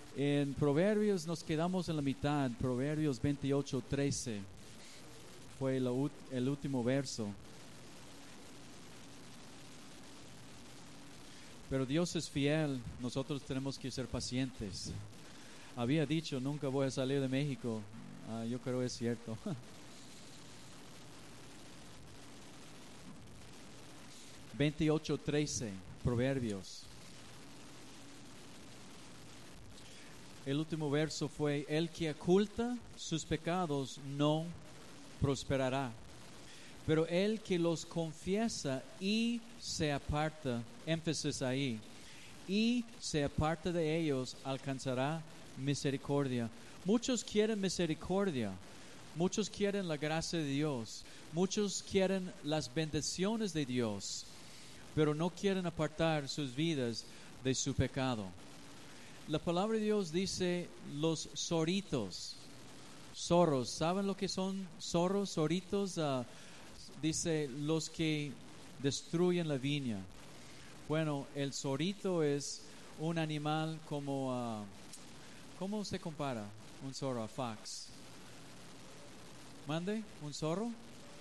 En Proverbios nos quedamos en la mitad. Proverbios 28:13 fue el último verso. Pero Dios es fiel, nosotros tenemos que ser pacientes. Había dicho, nunca voy a salir de México. Yo creo que es cierto. (28:13) Proverbios. El último verso fue: el que oculta sus pecados no prosperará, pero el que los confiesa y se aparta, énfasis ahí, y se aparta de ellos alcanzará misericordia. Muchos quieren misericordia, muchos quieren la gracia de Dios, muchos quieren las bendiciones de Dios, pero no quieren apartar sus vidas de su pecado. La palabra de Dios dice los zorritos, zorros. ¿Saben lo que son zorros, zorritos? Dice los que destruyen la viña. Bueno, el zorrito es un animal como, ¿cómo se compara un zorro a fox? ¿Mande? ¿Un zorro?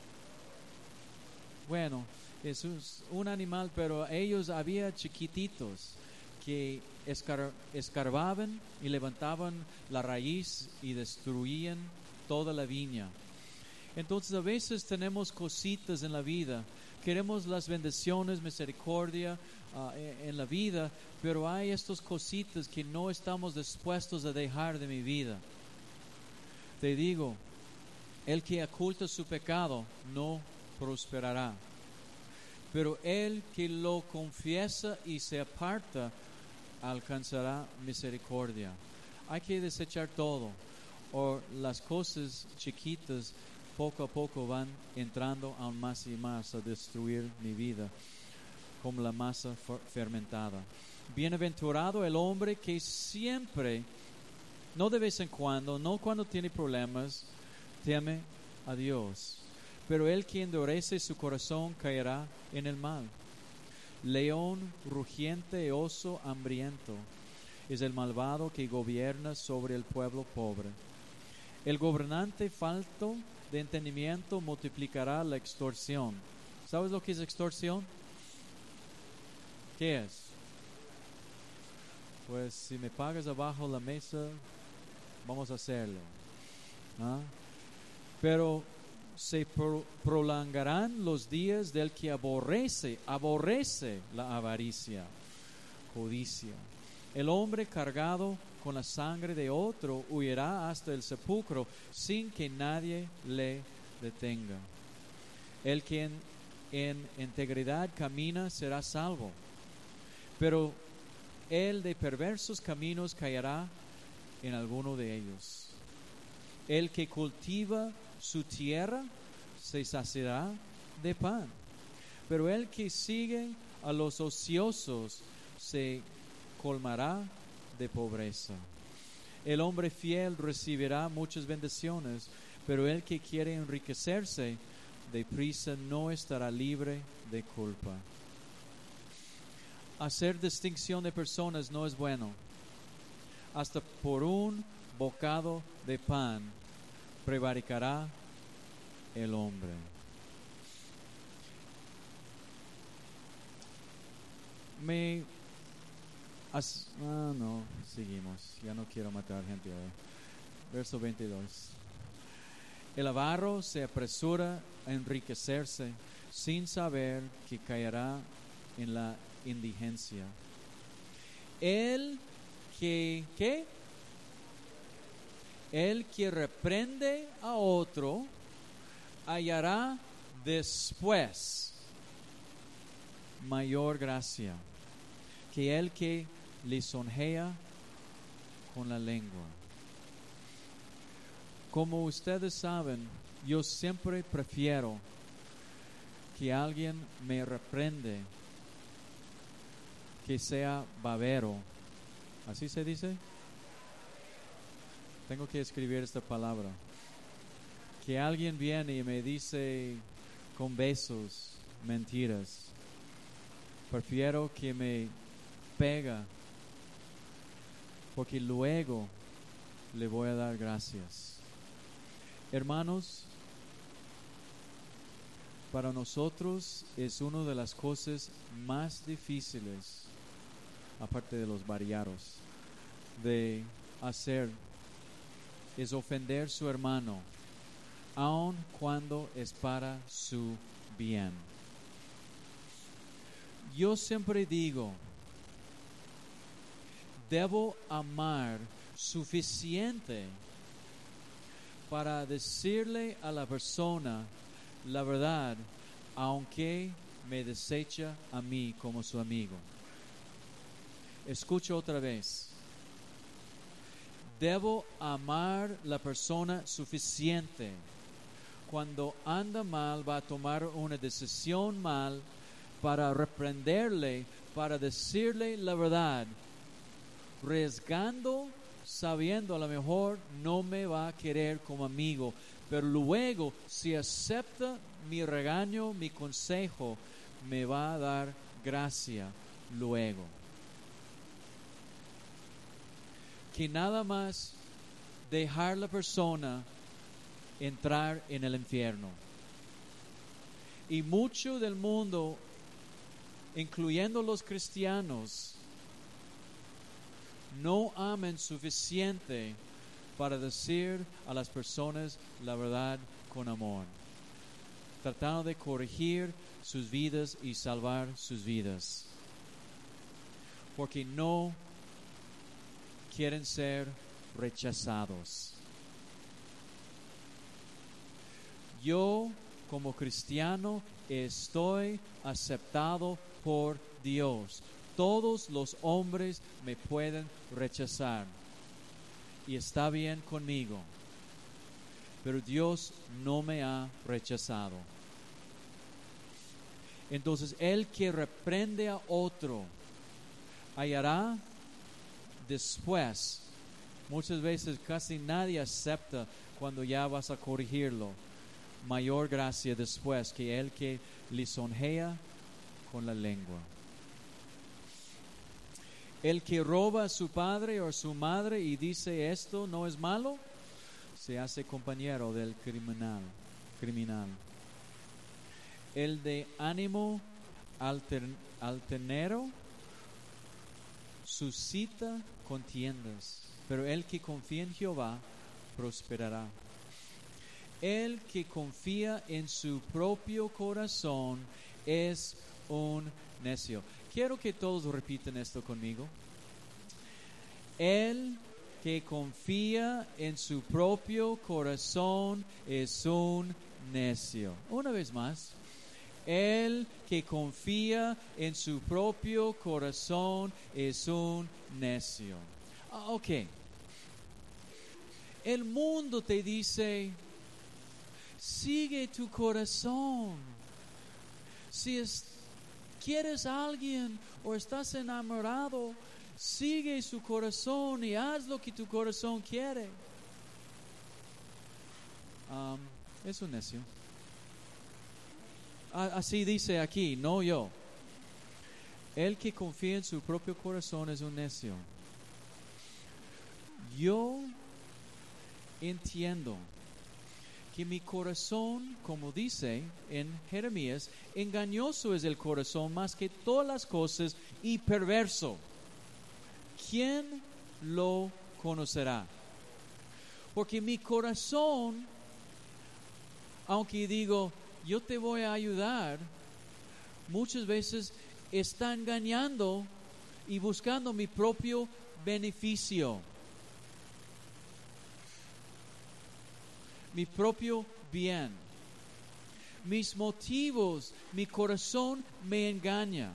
Bueno, es un animal, pero ellos había chiquititos que escarbaban y levantaban la raíz y destruían toda la viña. Entonces a veces tenemos cositas en la vida, queremos las bendiciones, misericordia en la vida, pero hay estas cositas que no estamos dispuestos a dejar de mi vida. Te digo, el que oculta su pecado no prosperará, pero el que lo confiesa y se aparta alcanzará misericordia. Hay que desechar todo, o las cosas chiquitas poco a poco van entrando aún más y más a destruir mi vida, como la masa fermentada. Bienaventurado el hombre que siempre, no de vez en cuando, no cuando tiene problemas, teme a Dios. Pero el que endurece su corazón caerá en el mal. León rugiente, oso hambriento, es el malvado que gobierna sobre el pueblo pobre. El gobernante falto de entendimiento multiplicará la extorsión. ¿Sabes lo que es extorsión? ¿Qué es? Pues si me pagas abajo la mesa, vamos a hacerlo. Pero se prolongarán los días del que aborrece la avaricia, codicia. El hombre cargado con la sangre de otro huirá hasta el sepulcro sin que nadie le detenga. El que en integridad camina será salvo, pero el de perversos caminos caerá en alguno de ellos. El que cultiva su tierra se saciará de pan, pero el que sigue a los ociosos se colmará de pobreza. El hombre fiel recibirá muchas bendiciones, pero el que quiere enriquecerse deprisa no estará libre de culpa. Hacer distinción de personas no es bueno. Hasta por un bocado de pan prevaricará el hombre. Seguimos. Ya no quiero matar gente hoy. Verso 22. El avaro se apresura a enriquecerse sin saber que caerá en la indigencia. El que reprende a otro hallará después mayor gracia que el que lisonjea con la lengua. Como ustedes saben, yo siempre prefiero que alguien me reprende que sea bavero. ¿Así se dice? Tengo que escribir esta palabra. Que alguien viene y me dice con besos mentiras. Prefiero que me pega porque luego le voy a dar gracias. Hermanos, para nosotros es una de las cosas más difíciles, aparte de los variados, de hacer, es ofender a su hermano, aun cuando es para su bien. Yo siempre digo, debo amar suficiente para decirle a la persona la verdad, aunque me desecha a mí como su amigo. Escucho otra vez. Debo amar la persona suficiente. Cuando anda mal, va a tomar una decisión mal, para reprenderle, para decirle la verdad, arriesgando, sabiendo a lo mejor no me va a querer como amigo, pero luego si acepta mi regaño, mi consejo, me va a dar gracia luego. Que nada más dejar la persona entrar en el infierno. Y mucho del mundo, incluyendo los cristianos, no aman suficiente para decir a las personas la verdad con amor, tratando de corregir sus vidas y salvar sus vidas, porque no quieren ser rechazados. Yo, como cristiano, estoy aceptado por Dios. Todos los hombres me pueden rechazar y está bien conmigo, pero Dios no me ha rechazado. Entonces, el que reprende a otro hallará después. Muchas veces casi nadie acepta cuando ya vas a corregirlo. Mayor gracia después que el que lisonjea con la lengua. El que roba a su padre o a su madre y dice esto no es malo, se hace compañero del criminal. El de ánimo altanero suscita contiendas, pero el que confía en Jehová prosperará. El que confía en su propio corazón es un necio. Quiero que todos repiten esto conmigo. El que confía en su propio corazón es un necio. Una vez más. El que confía en su propio corazón es un necio. Ok. El mundo te dice, sigue tu corazón. Si quieres a alguien o estás enamorado, sigue su corazón y haz lo que tu corazón quiere. Es un necio. Así dice aquí, no yo. El que confía en su propio corazón es un necio. Yo entiendo que mi corazón, como dice en Jeremías, engañoso es el corazón más que todas las cosas y perverso. ¿Quién lo conocerá? Porque mi corazón, aunque digo, yo te voy a ayudar, muchas veces está engañando y buscando mi propio beneficio, mi propio bien. Mis motivos, mi corazón me engaña.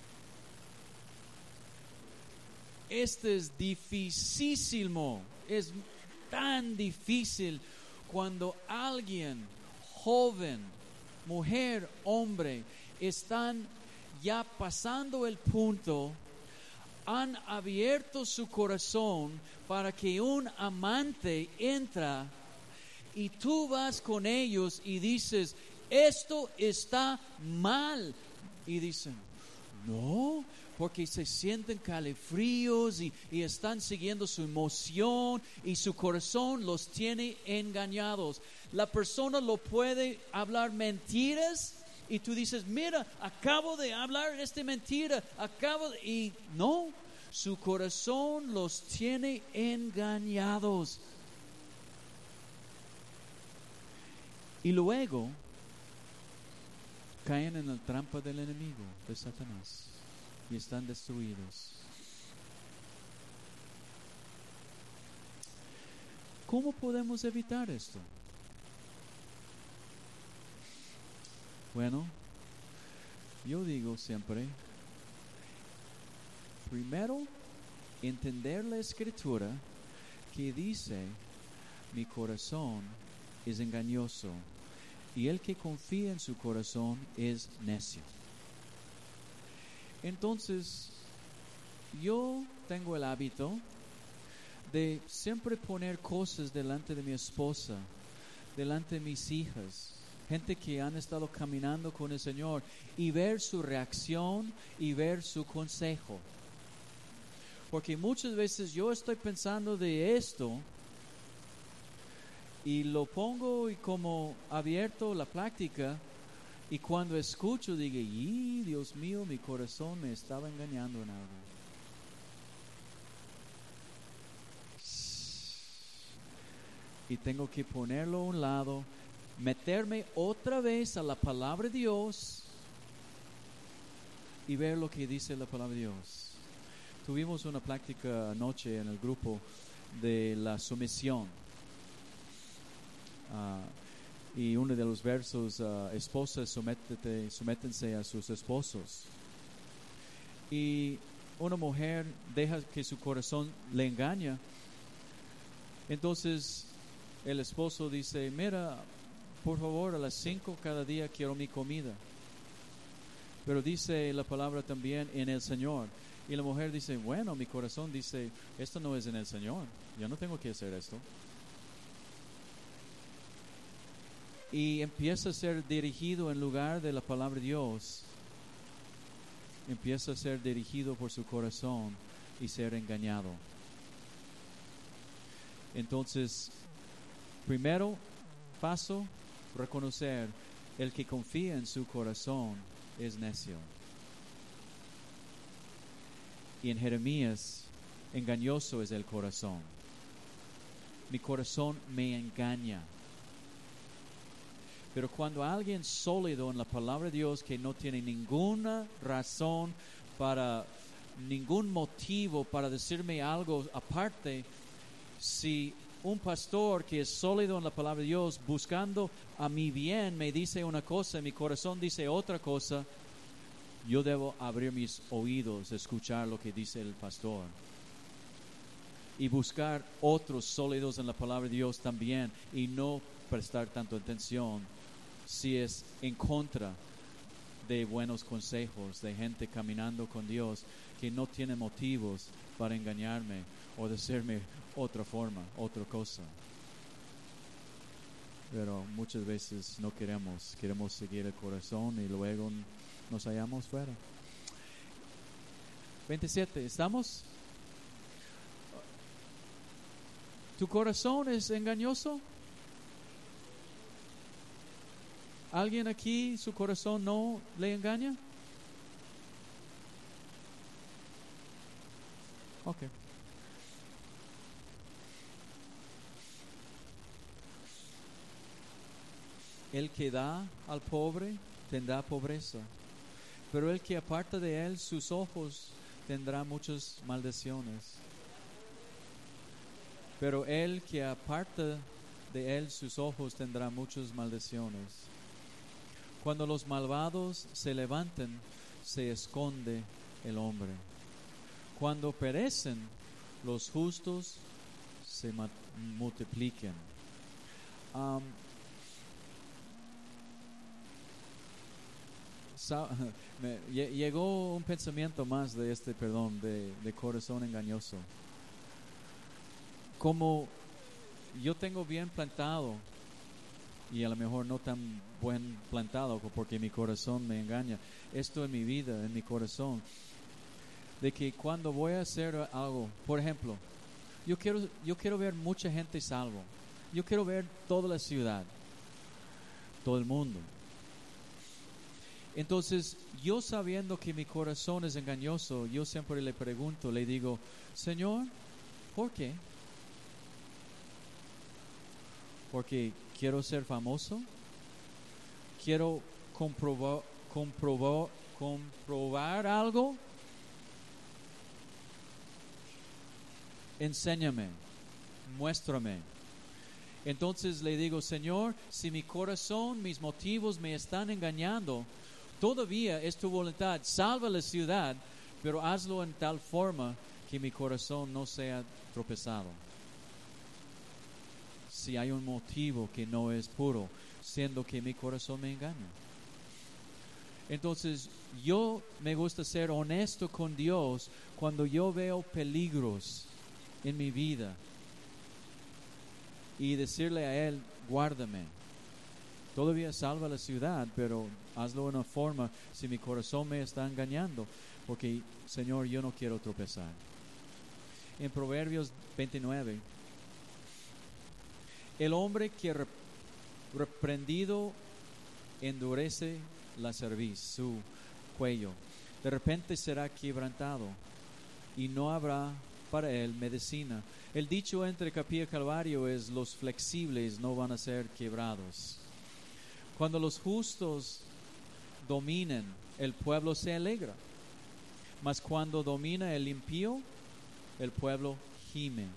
Este es dificilísimo, es tan difícil cuando alguien joven, mujer, hombre, están ya pasando el punto, han abierto su corazón para que un amante entra y tú vas con ellos y dices, esto está mal. Y dicen, No, porque se sienten calefríos y están siguiendo su emoción y su corazón los tiene engañados. La persona lo puede hablar mentiras y tú dices, mira, acabo de hablar esta mentira, y no, su corazón los tiene engañados. Y luego caen en la trampa del enemigo, de Satanás, y están destruidos. ¿Cómo podemos evitar esto? Bueno, yo digo siempre, primero, entender la escritura que dice, mi corazón es engañoso y el que confía en su corazón es necio. Entonces, yo tengo el hábito de siempre poner cosas delante de mi esposa, delante de mis hijas, gente que han estado caminando con el Señor, y ver su reacción y ver su consejo. Porque muchas veces yo estoy pensando de esto y lo pongo y como abierto la práctica, y cuando escucho digo, Dios mío, mi corazón me estaba engañando en algo. Y tengo que ponerlo a un lado, meterme otra vez a la palabra de Dios y ver lo que dice la palabra de Dios. Tuvimos una práctica anoche en el grupo de la sumisión. Y uno de los versos, esposas, sométense a sus esposos. Y una mujer deja que su corazón le engaña. Entonces el esposo dice, mira, por favor, a las 5 cada día quiero mi comida. Pero dice la palabra también en el Señor. Y la mujer dice, bueno, mi corazón dice, esto no es en el Señor. Yo no tengo que hacer esto. Y empieza a ser dirigido en lugar de la palabra de Dios. Empieza a ser dirigido por su corazón y ser engañado. Entonces, primero paso, reconocer, el que confía en su corazón es necio. Y en Jeremías, engañoso es el corazón. Mi corazón me engaña. Pero cuando alguien sólido en la palabra de Dios, que no tiene ninguna razón ningún motivo para decirme algo aparte, si un pastor que es sólido en la palabra de Dios, buscando a mi bien, me dice una cosa, mi corazón dice otra cosa, yo debo abrir mis oídos, escuchar lo que dice el pastor. Y buscar otros sólidos en la palabra de Dios también, y no prestar tanto atención si es en contra de buenos consejos, de gente caminando con Dios que no tiene motivos para engañarme o decirme otra forma, otra cosa. Pero muchas veces no queremos seguir el corazón y luego nos hallamos fuera. 27, ¿estamos? ¿Tu corazón es engañoso? ¿Alguien aquí su corazón no le engaña? Ok. El que da al pobre tendrá pobreza, pero el que aparta de él sus ojos tendrá muchas maldiciones. Pero el que aparta de él sus ojos tendrá muchas maldiciones. Cuando los malvados se levantan, se esconde el hombre. Cuando perecen, los justos se multiplican. Llegó un pensamiento más de de corazón engañoso. Como yo tengo bien plantado y a lo mejor no tan buen plantado porque mi corazón me engaña. Esto en mi vida, en mi corazón, de que cuando voy a hacer algo, por ejemplo, yo quiero ver mucha gente salvo. Yo quiero ver toda la ciudad, todo el mundo. Entonces, yo sabiendo que mi corazón es engañoso, yo siempre le pregunto, le digo, Señor, ¿por qué? Porque quiero ser famoso, quiero comprobar algo. Enséñame, muéstrame. Entonces le digo, Señor, si mi corazón, mis motivos me están engañando, todavía es tu voluntad, salva la ciudad, pero hazlo en tal forma que mi corazón no sea tropezado. Si hay un motivo que no es puro, siendo que mi corazón me engaña. Entonces, yo me gusta ser honesto con Dios cuando yo veo peligros en mi vida y decirle a Él, guárdame. Todavía salva la ciudad, pero hazlo de una forma si mi corazón me está engañando, porque, Señor, yo no quiero tropezar. En Proverbios 29, el hombre que reprendido endurece la cerviz, su cuello, de repente será quebrantado y no habrá para él medicina. El dicho entre Capilla y Calvario es: los flexibles no van a ser quebrados. Cuando los justos dominan, el pueblo se alegra, mas cuando domina el impío, el pueblo gime.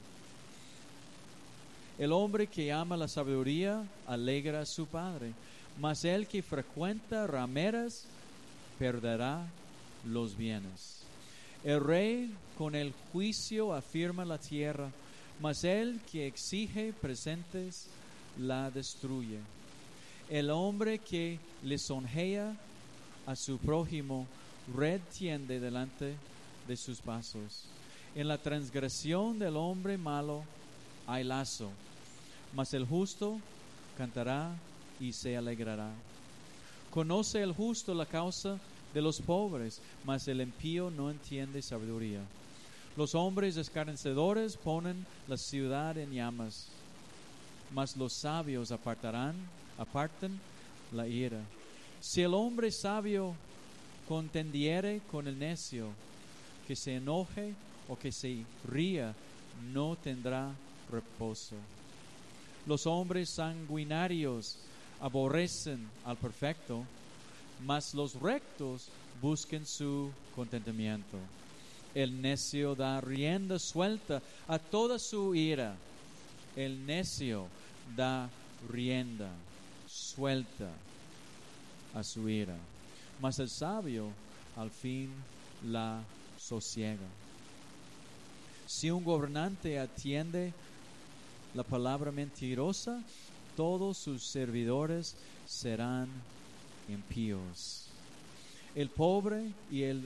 El hombre que ama la sabiduría alegra a su padre, mas el que frecuenta rameras perderá los bienes. El rey con el juicio afirma la tierra, mas el que exige presentes la destruye. El hombre que lisonjea a su prójimo red tiende delante de sus pasos. En la transgresión del hombre malo hay lazo, mas el justo cantará y se alegrará. Conoce el justo la causa de los pobres, mas el impío no entiende sabiduría. Los hombres escarnecedores ponen la ciudad en llamas, mas los sabios apartan la ira. Si el hombre sabio contendiere con el necio, que se enoje o que se ría, no tendrá reposo. Los hombres sanguinarios aborrecen al perfecto, mas los rectos buscan su contentamiento. El necio da rienda suelta a toda su ira. El necio da rienda suelta a su ira, mas el sabio al fin la sosiega. Si un gobernante atiende la palabra mentirosa, todos sus servidores serán impíos. El pobre y el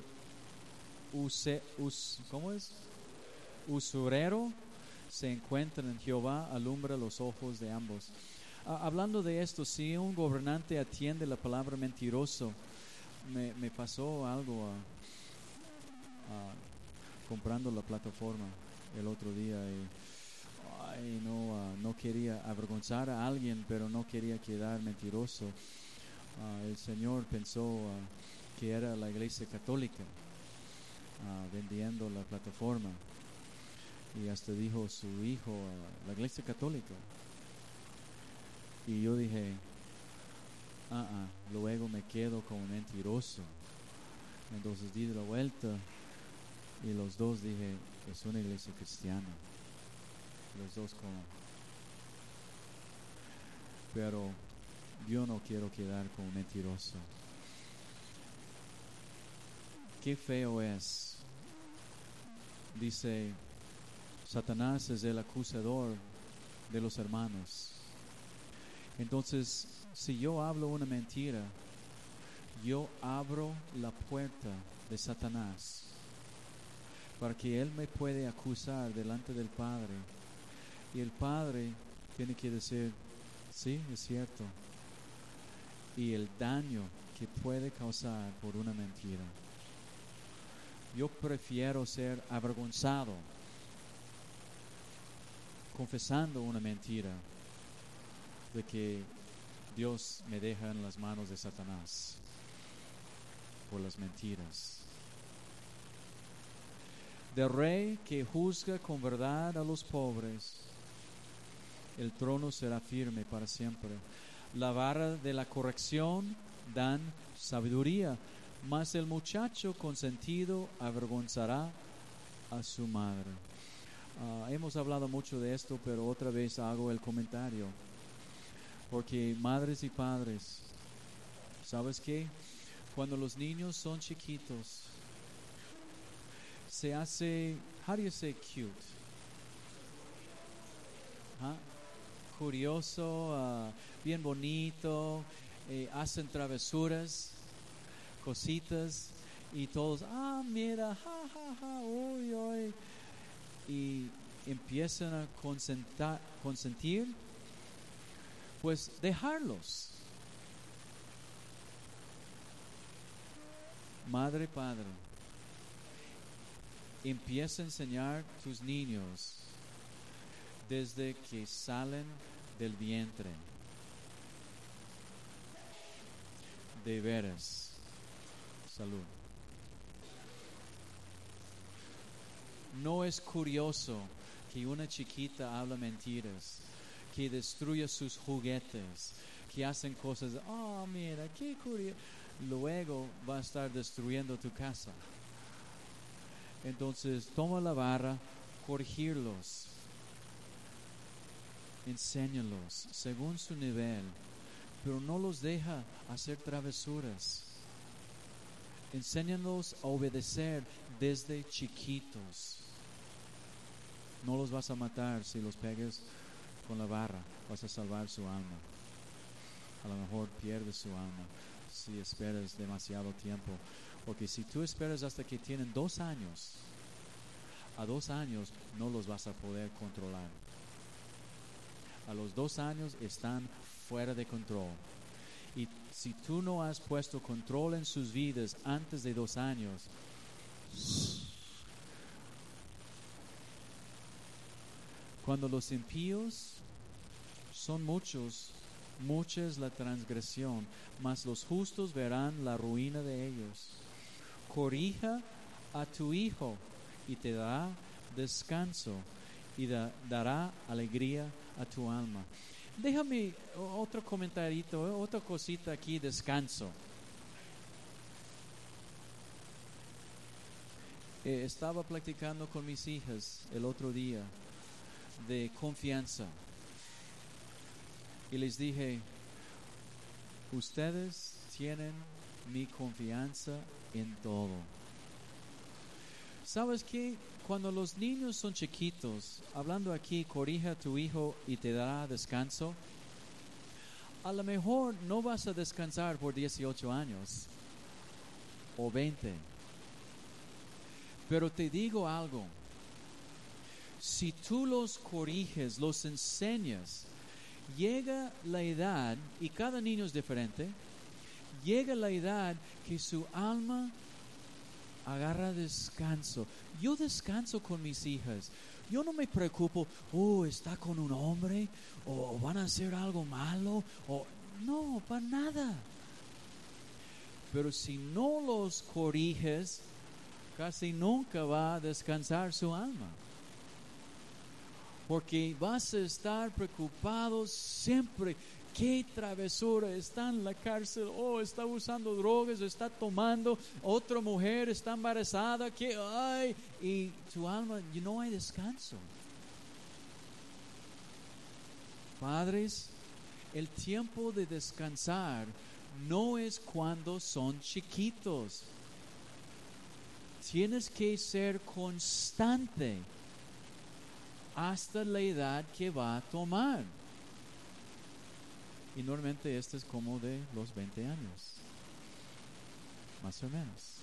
usurero se encuentran en Jehová, alumbra los ojos de ambos. Hablando de esto, si un gobernante atiende la palabra mentiroso, me pasó algo comprando la plataforma el otro día y no quería avergonzar a alguien, pero no quería quedar mentiroso. El Señor pensó que era la iglesia católica vendiendo la plataforma, y hasta dijo su hijo, la iglesia católica. Y yo dije, luego me quedo como mentiroso. Entonces di la vuelta y los dos dije, es una iglesia cristiana. Los dos pero yo no quiero quedar como mentiroso. Qué feo es. Dice, Satanás es el acusador de los hermanos. Entonces, si yo hablo una mentira, yo abro la puerta de Satanás para que él me puede acusar delante del Padre. Y el Padre tiene que decir, Sí, es cierto. Y el daño que puede causar por una mentira. Yo prefiero ser avergonzado confesando una mentira de que Dios me deja en las manos de Satanás por las mentiras. Del rey que juzga con verdad a los pobres, el trono será firme para siempre. La vara de la corrección dan sabiduría, mas el muchacho consentido avergonzará a su madre. Hemos hablado mucho de esto, pero otra vez hago el comentario. Porque madres y padres, ¿sabes qué? Cuando los niños son chiquitos, se hace, how do you say cute? Curioso, bien bonito, hacen travesuras, cositas, y todos, mira, ja, ja, ja, uy, uy, y empiezan a consentir, pues dejarlos. Madre, padre, empieza a enseñar tus niños desde que salen del vientre. De veras. Salud. No es curioso que una chiquita habla mentiras, que destruye sus juguetes, que hacen cosas, mira, qué curioso. Luego va a estar destruyendo tu casa. Entonces toma la vara, corregirlos, enséñalos según su nivel, pero no los deja hacer travesuras. Enséñalos a obedecer desde chiquitos. No los vas a matar si los pegas con la vara, vas a salvar su alma. A lo mejor pierdes su alma si esperas demasiado tiempo. Porque si tú esperas hasta que tienen 2 años, a 2 años no los vas a poder controlar. A los 2 años están fuera de control. Y si tú no has puesto control en sus vidas antes de 2 años, cuando los impíos son muchos, mucha es la transgresión, mas los justos verán la ruina de ellos. Corrija a tu hijo y te dará descanso y dará alegría a tu alma. Déjame otro comentarito, otra cosita aquí, descanso. Estaba platicando con mis hijas el otro día de confianza y les dije, ustedes tienen mi confianza en todo. ¿Sabes qué? Cuando los niños son chiquitos, hablando aquí, corrija a tu hijo y te dará descanso. A lo mejor no vas a descansar por 18 años o 20. Pero te digo algo. Si tú los corriges, los enseñas, llega la edad, y cada niño es diferente, llega la edad que su alma agarra descanso. Yo descanso con mis hijas. Yo no me preocupo, está con un hombre, o van a hacer algo malo, o no, para nada. Pero si no los corriges, casi nunca va a descansar su alma. Porque vas a estar preocupado siempre. ¿Qué travesura? Está en la cárcel, está usando drogas, está tomando, otra mujer está embarazada, y tu alma, no hay descanso. Padres, el tiempo de descansar no es cuando son chiquitos. Tienes que ser constante hasta la edad que va a tomar. Y normalmente este es como de los 20 años, más o menos.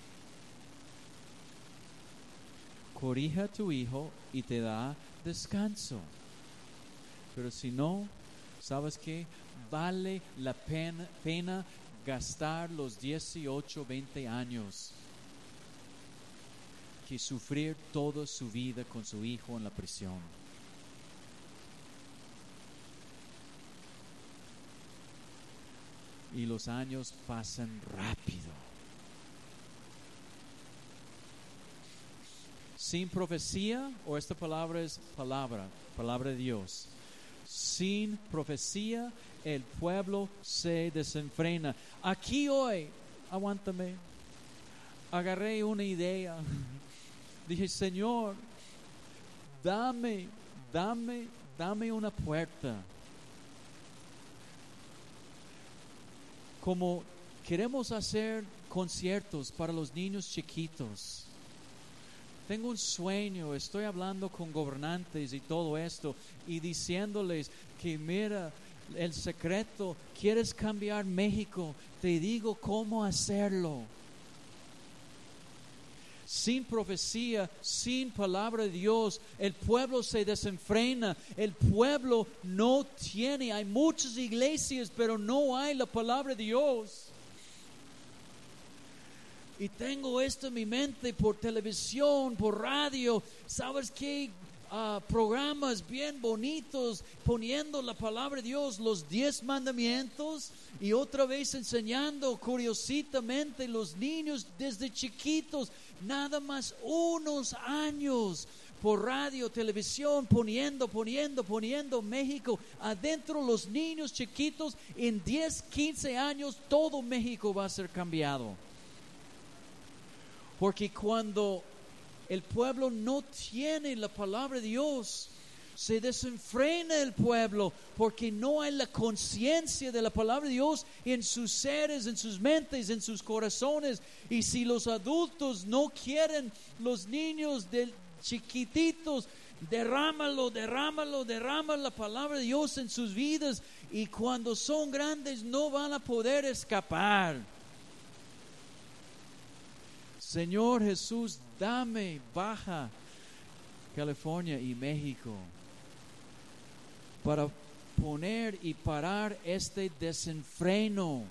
Corrija a tu hijo y te da descanso. Pero si no, ¿Sabes qué? Vale la pena gastar los 18, 20 años que sufrir toda su vida con su hijo en la prisión. Y los años pasan rápido. Sin profecía, o esta palabra es palabra de Dios. Sin profecía, el pueblo se desenfrena. Aquí hoy, aguántame, agarré una idea. Dije, Señor, dame una puerta. Como queremos hacer conciertos para los niños chiquitos. Tengo un sueño, estoy hablando con gobernantes y todo esto y diciéndoles que mira, el secreto, ¿quieres cambiar México? Te digo cómo hacerlo. Sin profecía, sin palabra de Dios, el pueblo se desenfrena, el pueblo no tiene, hay muchas iglesias, pero no hay la palabra de Dios. Y tengo esto en mi mente por televisión, por radio, ¿sabes qué? Programas bien bonitos, poniendo la palabra de Dios, los 10 mandamientos, y otra vez enseñando curiosamente los niños desde chiquitos, nada más unos años, por radio, televisión, poniendo México adentro los niños chiquitos. En 10, 15 años todo México va a ser cambiado. Porque cuando el pueblo no tiene la palabra de Dios, se desenfrena el pueblo, porque no hay la conciencia de la palabra de Dios en sus seres, en sus mentes, en sus corazones. Y si los adultos no quieren los niños chiquititos, derrámalo la palabra de Dios en sus vidas, y cuando son grandes no van a poder escapar. Señor Jesús, dame Baja California y México para poner y parar este desenfreno.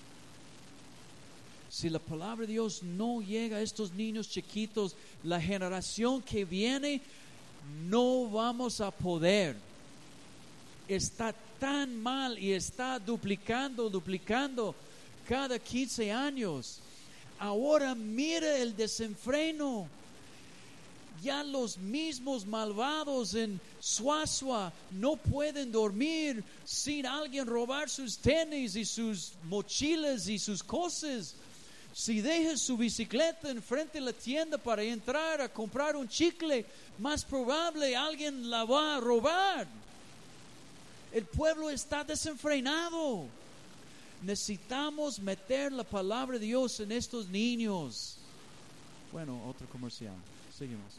Si la palabra de Dios no llega a estos niños chiquitos, la generación que viene, no vamos a poder. Está tan mal y está duplicando cada 15 años. Ahora mira el desenfreno. Ya los mismos malvados en Suazua no pueden dormir sin alguien robar sus tenis y sus mochilas y sus cosas. Si dejas su bicicleta enfrente de la tienda para entrar a comprar un chicle, más probable alguien la va a robar. El pueblo está desenfrenado. Necesitamos meter la palabra de Dios en estos niños. Bueno, otro comercial. Seguimos.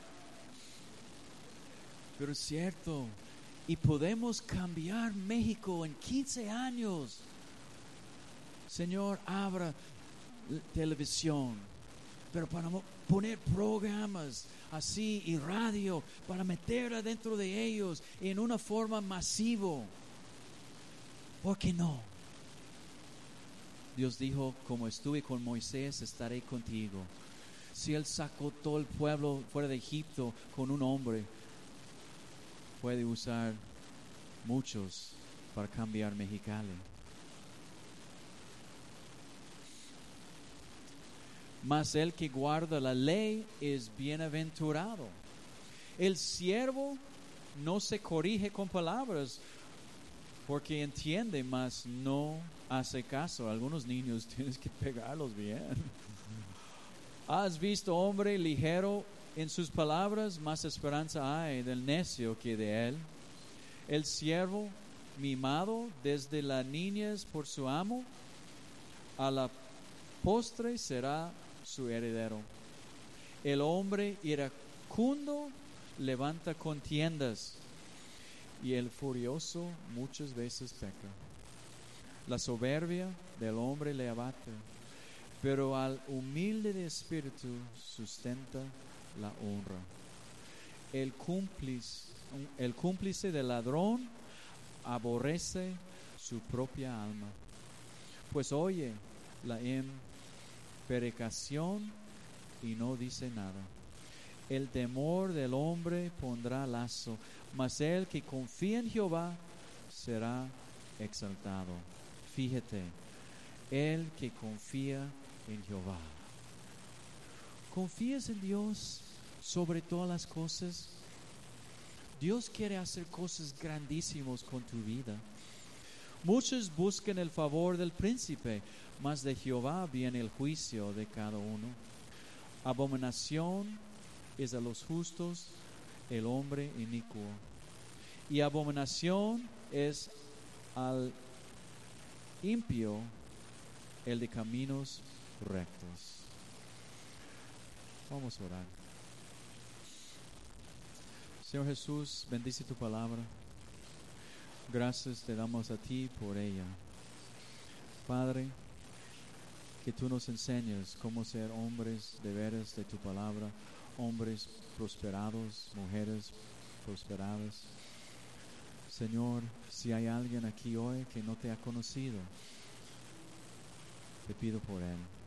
Pero es cierto, y podemos cambiar México en 15 años. Señor, abra televisión, pero para poner programas así y radio, para meter adentro de ellos en una forma masiva. ¿Por qué no? Dios dijo, como estuve con Moisés, estaré contigo. Si Él sacó todo el pueblo fuera de Egipto con un hombre, puede usar muchos para cambiar Mexicali. Mas el que guarda la ley es bienaventurado. El siervo no se corrige con palabras, porque entiende, mas no hace caso. Algunos niños tienes que pegarlos bien. ¿Has visto hombre ligero en sus palabras? Más esperanza hay del necio que de él. El siervo mimado desde la niñez por su amo, a la postre será su heredero. El hombre iracundo levanta contiendas, y el furioso muchas veces peca. La soberbia del hombre le abate, pero al humilde de espíritu sustenta la honra. El cómplice del ladrón aborrece su propia alma. Pues oye la imprecación y no dice nada. El temor del hombre pondrá lazo, mas el que confía en Jehová será exaltado. Fíjate, el que confía en Jehová. ¿Confías en Dios sobre todas las cosas? Dios quiere hacer cosas grandísimas con tu vida. Muchos buscan el favor del príncipe, mas de Jehová viene el juicio de cada uno. Abominación es a los justos el hombre inicuo, y abominación es al impío el de caminos rectos. Vamos a orar. Señor Jesús, bendice tu palabra. Gracias te damos a ti por ella. Padre, que tú nos enseñes cómo ser hombres de veras de tu palabra, hombres prosperados, mujeres prosperadas. Señor, si hay alguien aquí hoy que no te ha conocido, te pido por él.